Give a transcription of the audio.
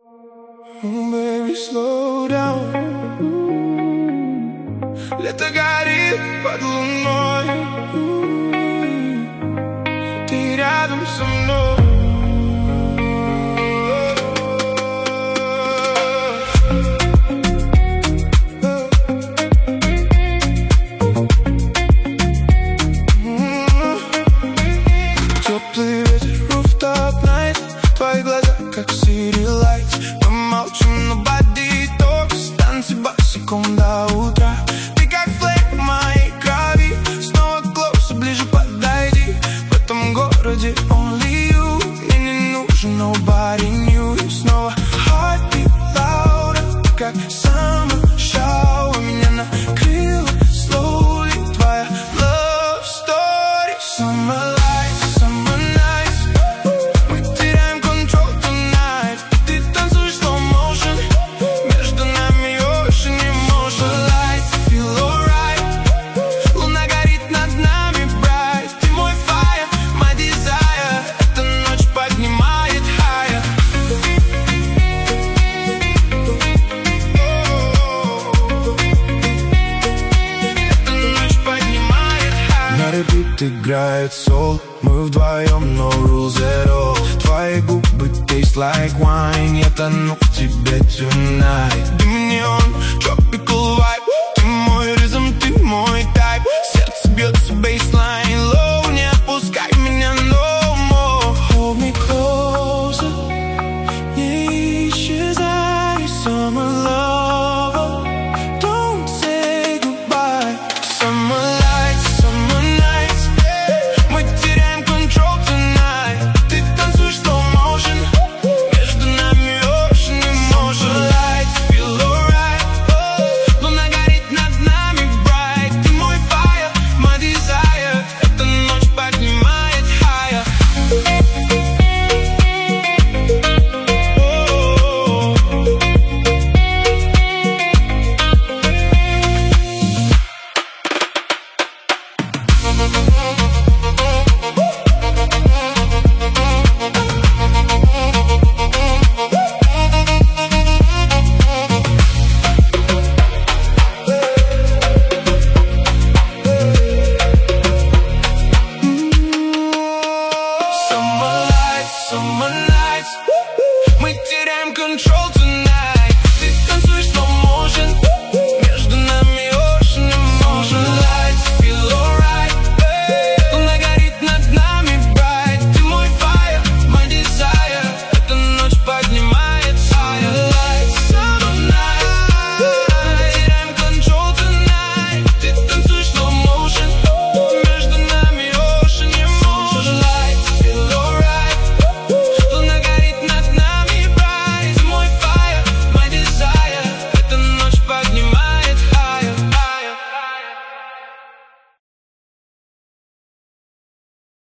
Oh, baby, slow down. Лето горит под луной. Ты рядом со мной. Теплый ветер, rooftop night. Твои глаза, как city lights. Мы молчим, nobody talks. Танцы босиком до утра. Ты как флейм в моей крови. Снова close, ближе подойди. В этом городе only you. Мне не нужен nobody new. И снова heartbeat louder. Ты как summer shower. Меня накрыло slowly. Твоя love story. Summer lights, summer nights. Мы теряем control tonight. Ты танцуешь slow motion. Между нами ocean emotion. Lights feel alright. Луна горит над нами bright. Ты мой fire, my desire. Эта ночь поднимает higher. Эта ночь поднимает higher. На репит играет soul. Мы вдвоем, no rules at all. Твои губы taste like wine. Я тону в тебе tonight. Дым неон, tropical vibe. Ты мой ритм, ты мой type. Сердце бьется baseline low. Не отпускай меня no more. Hold me closer. Не исчезай, summer lover. Don't say goodbye. Summer lights, summer nights. Мы теряем control tonight. Ты танцуешь slow motion. Между нами ocean emotion. Lights feel alright. Луна горит над нами bright. Ты мой fire, my desire. Эта ночь поднимает higher. Summer lights, summer nights. Мы теряем control